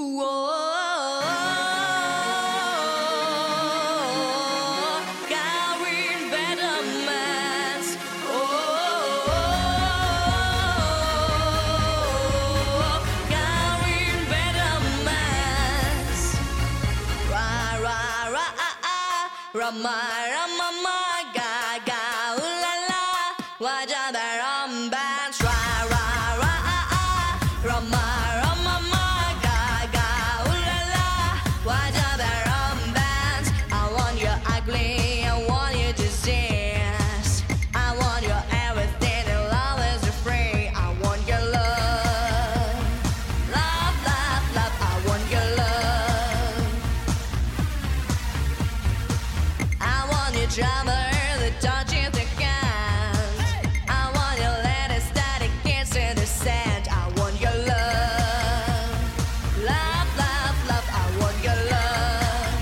Carrying betterments. Carrying betterments. Ra ra ra Rama Rama ma ga ga ooh la la. Wajah dalam bands. Ra ra ra Rama Rama ma ga ga ooh la la. Wajah dalam bands. I want your ugly, I want your disease. I want your everything and love is free. I want your love. Love, love, love, I want your love. I want your drummer that touches the guns. I want your latest static kiss in the sand. I want your love. Love, love, love, I want your love.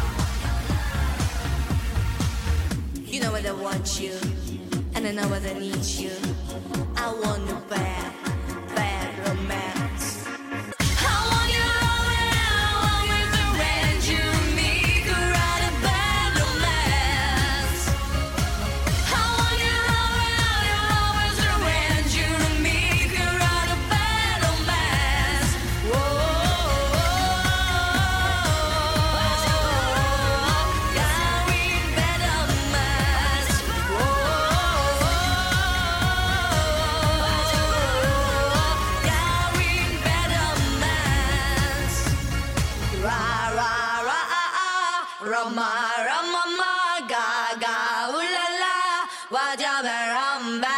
You know what I want you, and I know what I need you. I want you bad, bad romance. I want your love and I want you to rent you me to write a bad romance. I want your love and I want you to rent you to me to write a bad romance. Carrying betterments. Carrying betterments. Ra ra ra Rama Rama ma ga ga ooh la la. Wajah dalam bands.